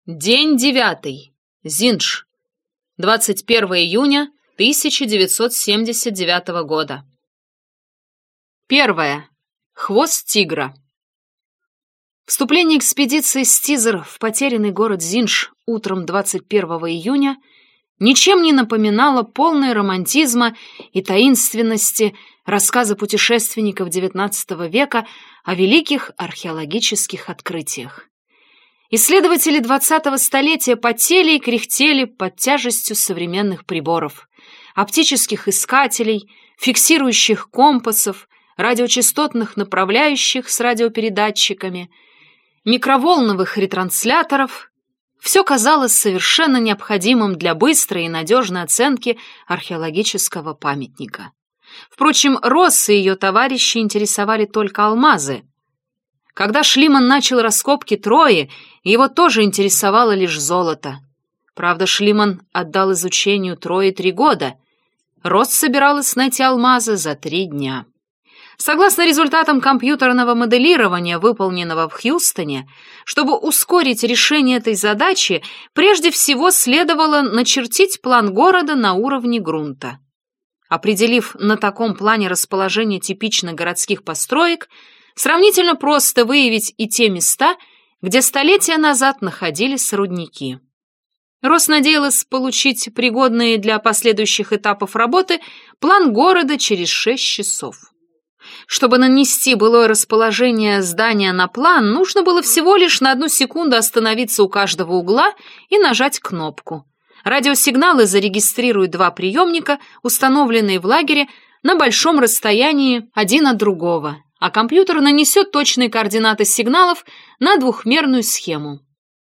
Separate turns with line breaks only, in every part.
День 9. Зиндж. 21 июня 1979 года. 1. Хвост тигра. Вступление экспедиции Стизер в потерянный город Зиндж утром 21 июня ничем не напоминало полной романтизма и таинственности рассказа путешественников XIX века о великих археологических открытиях. Исследователи 20-го столетия потели и кряхтели под тяжестью современных приборов, оптических искателей, фиксирующих компасов, радиочастотных направляющих с радиопередатчиками, микроволновых ретрансляторов. Все казалось совершенно необходимым для быстрой и надежной оценки археологического памятника. Впрочем, Росс и ее товарищи интересовали только алмазы. Когда Шлиман начал раскопки Трои, его тоже интересовало лишь золото. Правда, Шлиман отдал изучению Трои 3 года. Росс собиралась найти алмазы за 3 дня. Согласно результатам компьютерного моделирования, выполненного в Хьюстоне, чтобы ускорить решение этой задачи, прежде всего следовало начертить план города на уровне грунта. Определив на таком плане расположение типичных городских построек, сравнительно просто выявить и те места, где столетия назад находились рудники. Росс надеялась получить пригодный для последующих этапов работы план города через 6 часов. Чтобы нанести былое расположение здания на план, нужно было всего лишь на 1 секунду остановиться у каждого угла и нажать кнопку. Радиосигналы зарегистрируют 2 приемника, установленные в лагере на большом расстоянии один от другого, а компьютер нанесет точные координаты сигналов на двухмерную схему.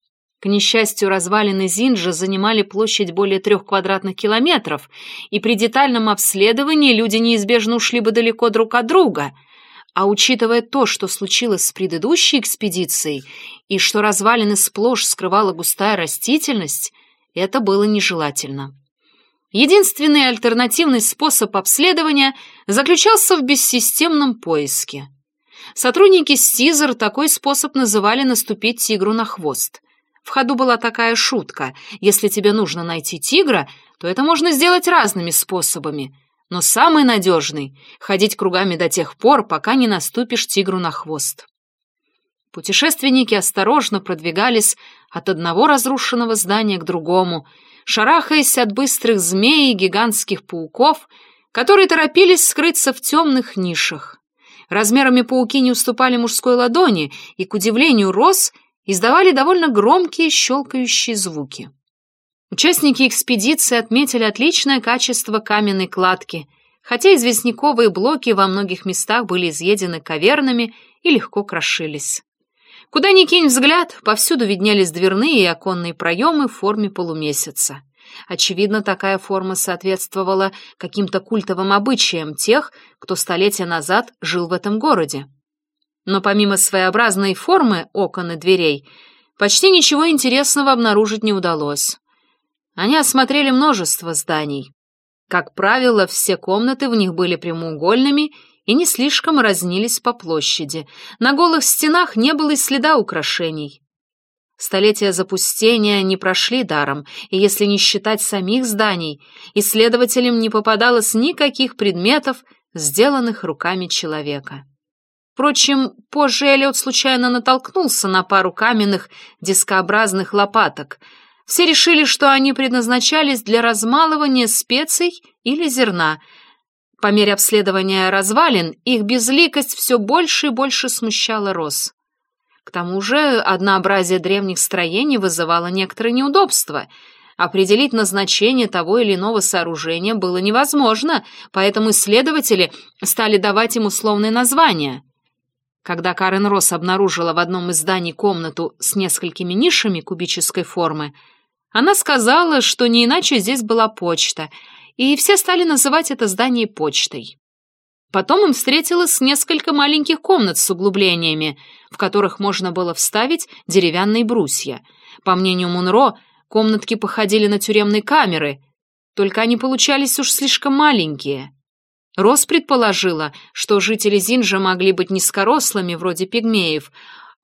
К несчастью, развалины Зинджа занимали площадь более 3 квадратных километров, и при детальном обследовании люди неизбежно ушли бы далеко друг от друга. А учитывая то, что случилось с предыдущей экспедицией, и что развалины сплошь скрывала густая растительность, это было нежелательно. Единственный альтернативный способ обследования заключался в бессистемном поиске. Сотрудники Стизер такой способ называли «наступить тигру на хвост». В ходу была такая шутка: если тебе нужно найти тигра, то это можно сделать разными способами, но самый надежный — ходить кругами до тех пор, пока не наступишь тигру на хвост. Путешественники осторожно продвигались от одного разрушенного здания к другому, шарахаясь от быстрых змей и гигантских пауков, которые торопились скрыться в темных нишах. Размерами пауки не уступали мужской ладони и, к удивлению Росс, издавали довольно громкие щелкающие звуки. Участники экспедиции отметили отличное качество каменной кладки, хотя известняковые блоки во многих местах были изъедены кавернами и легко крошились. Куда ни кинь взгляд, повсюду виднелись дверные и оконные проемы в форме полумесяца. Очевидно, такая форма соответствовала каким-то культовым обычаям тех, кто столетия назад жил в этом городе. Но помимо своеобразной формы окон и дверей, почти ничего интересного обнаружить не удалось. Они осмотрели множество зданий. Как правило, все комнаты в них были прямоугольными и не слишком разнились по площади. На голых стенах не было и следа украшений. Столетия запустения не прошли даром, и если не считать самих зданий, исследователям не попадалось никаких предметов, сделанных руками человека. Впрочем, позже Эллиот случайно натолкнулся на пару каменных дискообразных лопаток. Все решили, что они предназначались для размалывания специй или зерна. По мере обследования развалин их безликость все больше и больше смущала Росс. К тому же однообразие древних строений вызывало некоторые неудобства. Определить назначение того или иного сооружения было невозможно, поэтому исследователи стали давать им условные названия. Когда Карен Росс обнаружила в одном из зданий комнату с несколькими нишами кубической формы, она сказала, что не иначе здесь была почта, и все стали называть это здание почтой. Потом им встретилось несколько маленьких комнат с углублениями, в которых можно было вставить деревянные брусья. По мнению Мунро, комнатки походили на тюремные камеры, только они получались уж слишком маленькие. Росс предположила, что жители Зинджа могли быть низкорослыми, вроде пигмеев,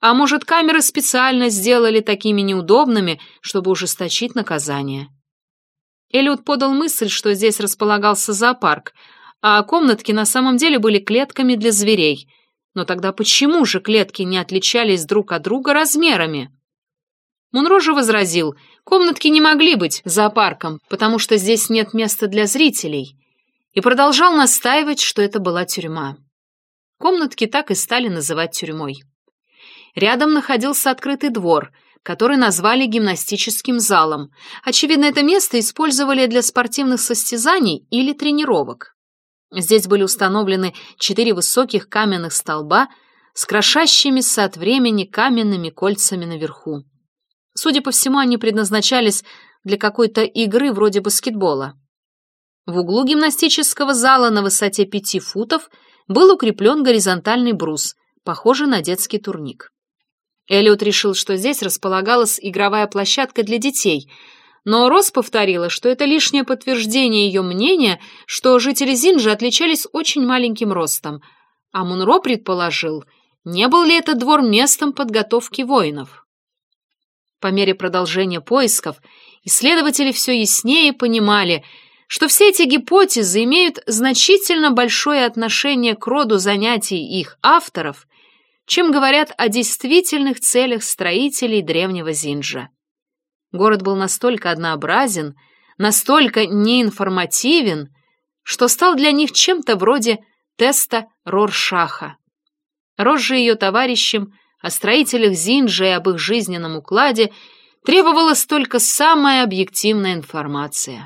А может, камеры специально сделали такими неудобными, чтобы ужесточить наказание? Эллиот подал мысль, что здесь располагался зоопарк, а комнатки на самом деле были клетками для зверей. Но тогда почему же клетки не отличались друг от друга размерами? Мунро же возразил, комнатки не могли быть зоопарком, потому что здесь нет места для зрителей, и продолжал настаивать, что это была тюрьма. Комнатки так и стали называть тюрьмой. Рядом находился открытый двор, который назвали гимнастическим залом. Очевидно, это место использовали для спортивных состязаний или тренировок. Здесь были установлены 4 высоких каменных столба с крошащимися от времени каменными кольцами наверху. Судя по всему, они предназначались для какой-то игры вроде баскетбола. В углу гимнастического зала на высоте 5 футов был укреплен горизонтальный брус, похожий на детский турник. Эллиот решил, что здесь располагалась игровая площадка для детей, но Росс повторила, что это лишнее подтверждение ее мнения, что жители Зинджи отличались очень маленьким ростом, а Мунро предположил, не был ли этот двор местом подготовки воинов. По мере продолжения поисков исследователи все яснее понимали, что все эти гипотезы имеют значительно большое отношение к роду занятий их авторов, чем говорят о действительных целях строителей древнего Зинджа. Город был настолько однообразен, настолько неинформативен, что стал для них чем-то вроде теста Роршаха. Росс же ее товарищам о строителях Зинджа и об их жизненном укладе требовалась только самая объективная информация.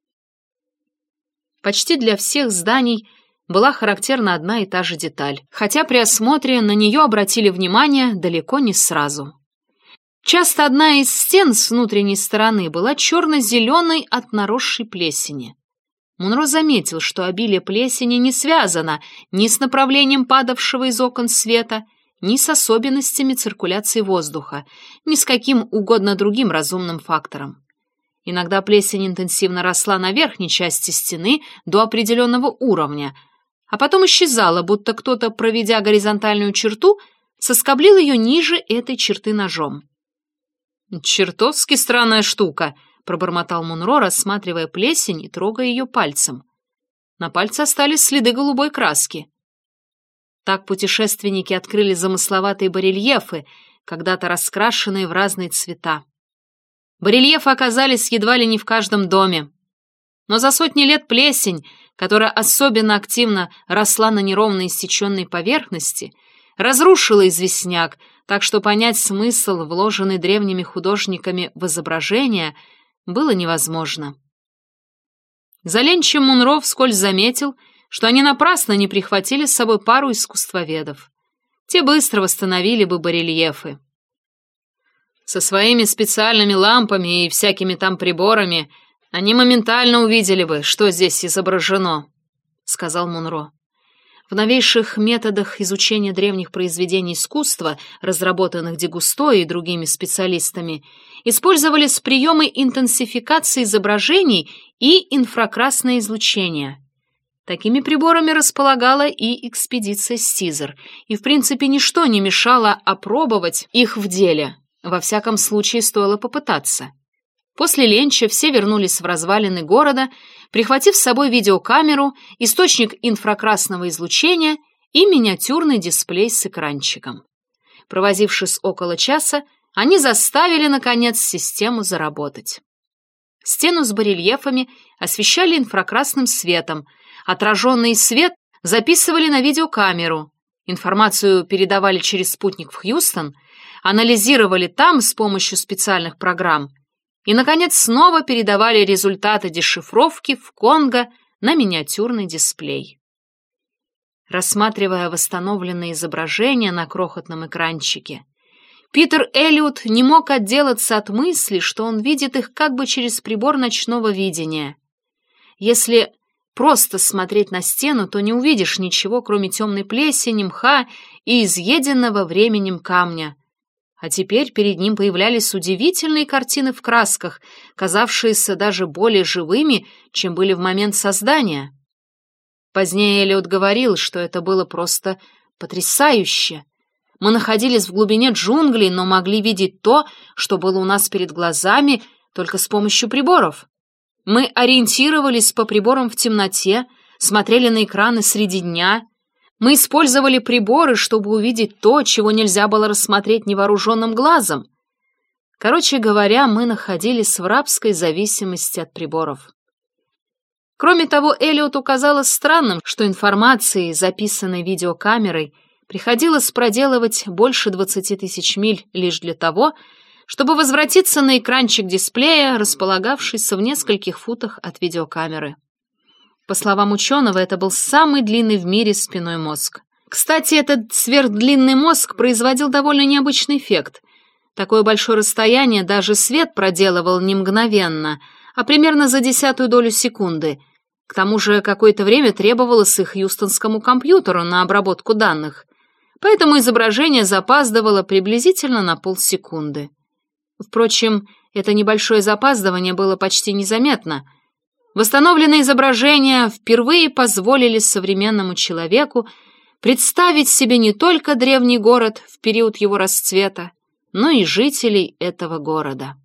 Почти для всех зданий была характерна одна и та же деталь, хотя при осмотре на нее обратили внимание далеко не сразу. Часто одна из стен с внутренней стороны была черно-зеленой от наросшей плесени. Мунро заметил, что обилие плесени не связано ни с направлением падавшего из окон света, ни с особенностями циркуляции воздуха, ни с каким угодно другим разумным фактором. Иногда плесень интенсивно росла на верхней части стены до определенного уровня, а потом исчезала, будто кто-то, проведя горизонтальную черту, соскоблил ее ниже этой черты ножом. «Чертовски странная штука», — пробормотал Мунро, рассматривая плесень и трогая ее пальцем. На пальце остались следы голубой краски. Так путешественники открыли замысловатые барельефы, когда-то раскрашенные в разные цвета. Барельефы оказались едва ли не в каждом доме. Но за сотни лет плесень, которая особенно активно росла на неровно иссеченной поверхности, разрушила известняк, так что понять смысл, вложенный древними художниками в изображение, было невозможно. За ленчем Мунро вскользь заметил, что они напрасно не прихватили с собой пару искусствоведов. Те быстро восстановили бы барельефы. Со своими специальными лампами и всякими там приборами они моментально увидели бы, что здесь изображено, — сказал Мунро. В новейших методах изучения древних произведений искусства, разработанных Дегусто и другими специалистами, использовались приемы интенсификации изображений и инфракрасное излучение. Такими приборами располагала и экспедиция Стизер, и в принципе ничто не мешало опробовать их в деле. Во всяком случае, стоило попытаться. После ленча все вернулись в развалины города, прихватив с собой видеокамеру, источник инфракрасного излучения и миниатюрный дисплей с экранчиком. Провозившись около часа, они заставили, наконец, систему заработать. Стену с барельефами освещали инфракрасным светом, отраженный свет записывали на видеокамеру, информацию передавали через спутник в Хьюстон, анализировали там с помощью специальных программ и, наконец, снова передавали результаты дешифровки в Конго на миниатюрный дисплей. Рассматривая восстановленные изображения на крохотном экранчике, Питер Эллиот не мог отделаться от мысли, что он видит их как бы через прибор ночного видения. Если просто смотреть на стену, то не увидишь ничего, кроме темной плесени, мха и изъеденного временем камня. А теперь перед ним появлялись удивительные картины в красках, казавшиеся даже более живыми, чем были в момент создания. Позднее Эллиот говорил, что это было просто потрясающе. Мы находились в глубине джунглей, но могли видеть то, что было у нас перед глазами, только с помощью приборов. Мы ориентировались по приборам в темноте, смотрели на экраны среди дня. Мы использовали приборы, чтобы увидеть то, чего нельзя было рассмотреть невооруженным глазом. Короче говоря, мы находились в рабской зависимости от приборов. Кроме того, Эллиоту казалось странным, что информации, записанной видеокамерой, приходилось проделывать больше 20 тысяч миль лишь для того, чтобы возвратиться на экранчик дисплея, располагавшийся в нескольких футах от видеокамеры. По словам ученого, это был самый длинный в мире спинной мозг. Кстати, этот сверхдлинный мозг производил довольно необычный эффект. Такое большое расстояние даже свет проделывал не мгновенно, а примерно за 1/10 долю секунды. К тому же какое-то время требовалось и хьюстонскому компьютеру на обработку данных, поэтому изображение запаздывало приблизительно на полсекунды. Впрочем, это небольшое запаздывание было почти незаметно. Восстановленные изображения впервые позволили современному человеку представить себе не только древний город в период его расцвета, но и жителей этого города.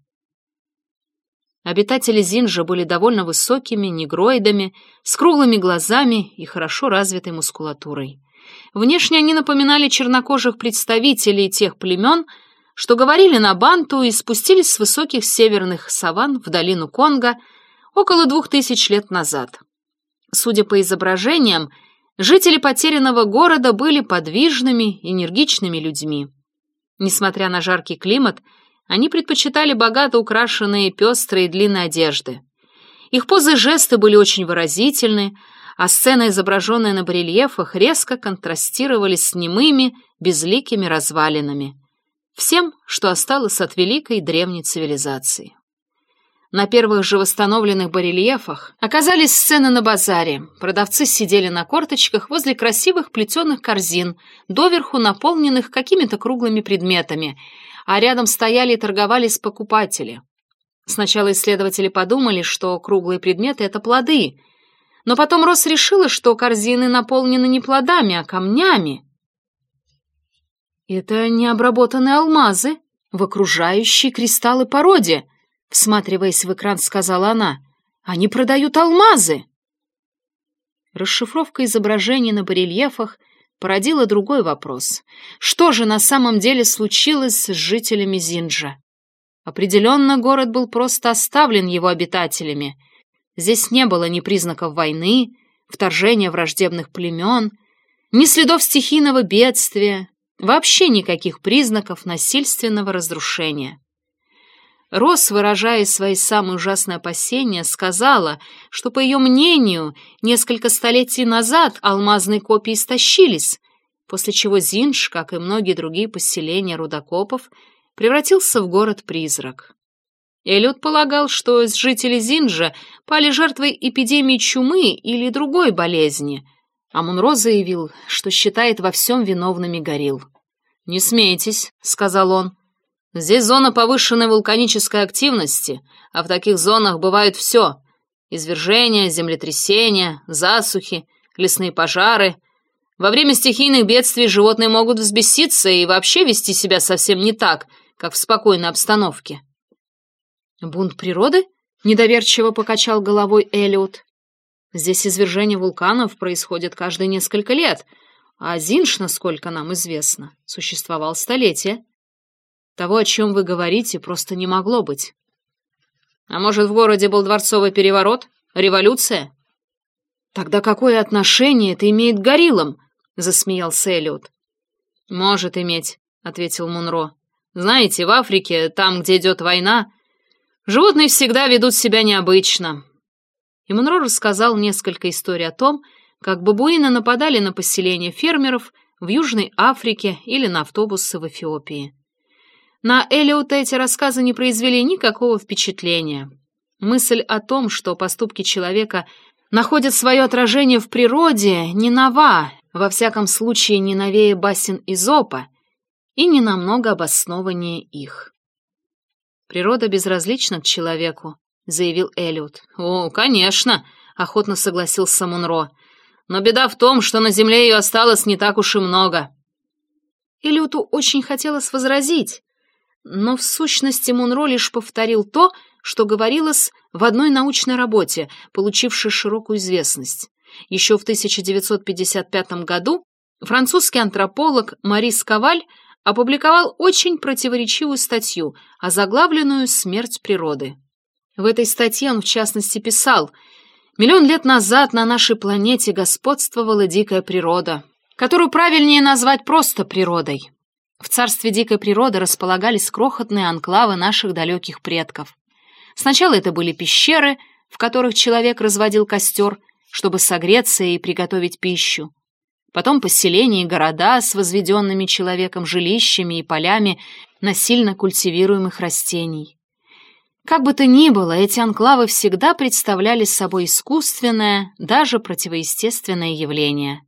Обитатели Зинджа были довольно высокими, негроидами, с круглыми глазами и хорошо развитой мускулатурой. Внешне они напоминали чернокожих представителей тех племен, что говорили на банту и спустились с высоких северных саванн в долину Конго около 2000 лет назад. Судя по изображениям, жители потерянного города были подвижными, энергичными людьми. Несмотря на жаркий климат, они предпочитали богато украшенные пестрые длинные одежды. Их позы и жесты были очень выразительны, а сцены, изображенные на барельефах, резко контрастировали с немыми, безликими развалинами. Всем, что осталось от великой древней цивилизации. На первых же восстановленных барельефах оказались сцены на базаре. Продавцы сидели на корточках возле красивых плетеных корзин, доверху наполненных какими-то круглыми предметами, а рядом стояли и торговались покупатели. Сначала исследователи подумали, что круглые предметы — это плоды, но потом Росс решила, что корзины наполнены не плодами, а камнями. «Это необработанные алмазы в окружающей кристаллы породе», — всматриваясь в экран, сказала она. «Они продают алмазы!» Расшифровка изображений на барельефах породила другой вопрос. Что же на самом деле случилось с жителями Зинджа? Определенно, город был просто оставлен его обитателями. Здесь не было ни признаков войны, вторжения враждебных племен, ни следов стихийного бедствия, вообще никаких признаков насильственного разрушения. Росс, выражая свои самые ужасные опасения, сказала, что, по ее мнению, несколько столетий назад алмазные копии истощились, после чего Зиндж, как и многие другие поселения рудокопов, превратился в город-призрак. Эллиот полагал, что жители Зинджа пали жертвой эпидемии чумы или другой болезни, а Мунро заявил, что считает во всем виновными горилл. «Не смейтесь», — сказал он. «Здесь зона повышенной вулканической активности, а в таких зонах бывает все — извержения, землетрясения, засухи, лесные пожары. Во время стихийных бедствий животные могут взбеситься и вообще вести себя совсем не так, как в спокойной обстановке». «Бунт природы?» — недоверчиво покачал головой Эллиот. «Здесь извержения вулканов происходят каждые несколько лет, а Зиндж, насколько нам известно, существовал столетия. Того, о чем вы говорите, просто не могло быть». «А может, в городе был дворцовый переворот? Революция?» «Тогда какое отношение это имеет к гориллам?» — засмеялся Эллиот. «Может иметь», — ответил Мунро. «Знаете, в Африке, там, где идет война, животные всегда ведут себя необычно». И Мунро рассказал несколько историй о том, как бабуины нападали на поселения фермеров в Южной Африке или на автобусы в Эфиопии. На Эллиота эти рассказы не произвели никакого впечатления. Мысль о том, что поступки человека находят свое отражение в природе, не нова, во всяком случае не новее басен Изопа, и не намного обоснованнее их. «Природа безразлична к человеку», — заявил Эллиот. «О, конечно», — охотно согласился Мунро. «Но беда в том, что на земле ее осталось не так уж и много». Эллиоту очень хотелось возразить, но в сущности Мунро лишь повторил то, что говорилось в одной научной работе, получившей широкую известность. Еще в 1955 году французский антрополог Марис Каваль опубликовал очень противоречивую статью, озаглавленную «Смерть природы». В этой статье он, в частности, писал: «Миллион лет назад на нашей планете господствовала дикая природа, которую правильнее назвать просто природой. В царстве дикой природы располагались крохотные анклавы наших далеких предков. Сначала это были пещеры, в которых человек разводил костер, чтобы согреться и приготовить пищу. Потом поселения и города с возведенными человеком жилищами и полями насильно культивируемых растений. Как бы то ни было, эти анклавы всегда представляли собой искусственное, даже противоестественное явление.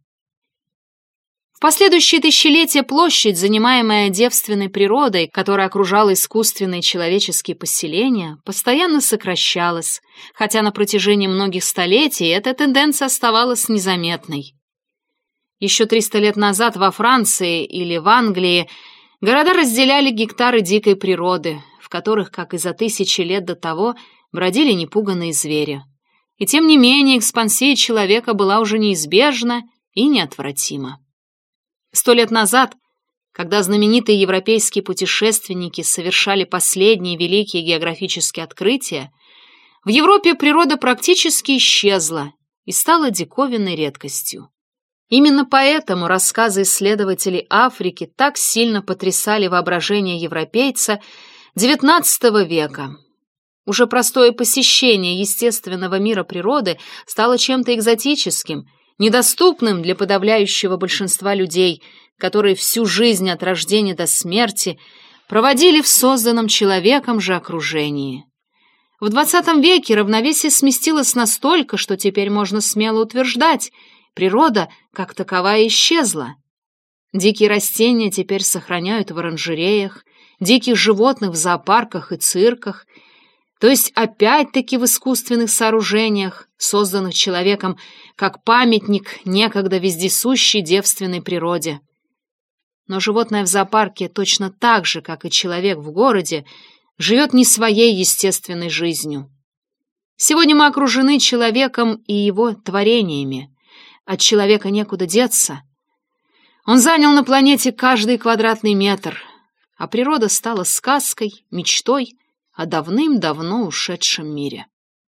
В последующие тысячелетия площадь, занимаемая девственной природой, которая окружала искусственные человеческие поселения, постоянно сокращалась, хотя на протяжении многих столетий эта тенденция оставалась незаметной. Еще 300 лет назад во Франции или в Англии города разделяли гектары дикой природы, в которых, как и за тысячи лет до того, бродили непуганные звери. И тем не менее экспансия человека была уже неизбежна и неотвратима. 100 лет назад, когда знаменитые европейские путешественники совершали последние великие географические открытия, в Европе природа практически исчезла и стала диковинной редкостью. Именно поэтому рассказы исследователей Африки так сильно потрясали воображение европейца XIX века. Уже простое посещение естественного мира природы стало чем-то экзотическим, недоступным для подавляющего большинства людей, которые всю жизнь от рождения до смерти проводили в созданном человеком же окружении. В XX веке равновесие сместилось настолько, что теперь можно смело утверждать, природа как таковая исчезла. Дикие растения теперь сохраняют в оранжереях, диких животных в зоопарках и цирках, то есть опять-таки в искусственных сооружениях, созданных человеком как памятник некогда вездесущей девственной природе. Но животное в зоопарке точно так же, как и человек в городе, живет не своей естественной жизнью. Сегодня мы окружены человеком и его творениями. От человека некуда деться. Он занял на планете каждый квадратный метр, а природа стала сказкой, мечтой о давным-давно ушедшем мире.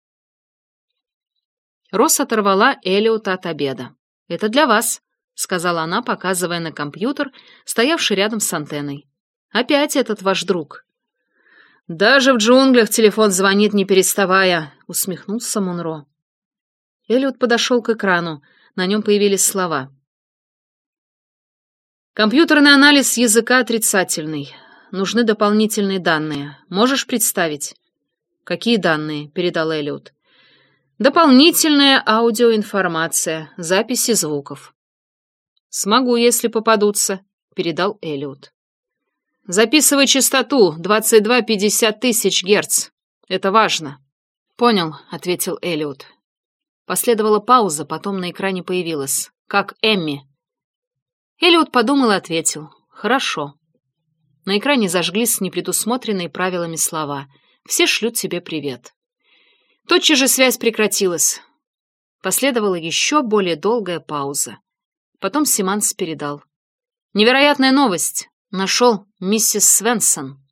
Росс оторвала Эллиота от обеда. «Это для вас», — сказала она, показывая на компьютер, стоявший рядом с антенной. «Опять этот ваш друг». «Даже в джунглях телефон звонит, не переставая», — усмехнулся Мунро. Эллиот подошел к экрану. На нем появились слова. «Компьютерный анализ языка отрицательный. Нужны дополнительные данные. Можешь представить?» «Какие данные?» — передал Эллиот. «Дополнительная аудиоинформация, записи звуков». «Смогу, если попадутся», — передал Эллиот. «Записывай частоту 22-50 тысяч герц. Это важно». «Понял», — ответил Эллиот. Последовала пауза, потом на экране появилась. «Как Эмми?» Эллиот подумал и ответил. «Хорошо». На экране зажглись непредусмотренные правилами слова. «Все шлют тебе привет». Тотчас же связь прекратилась. Последовала еще более долгая пауза. Потом Симанс передал. «Невероятная новость. Нашел миссис Свенсон».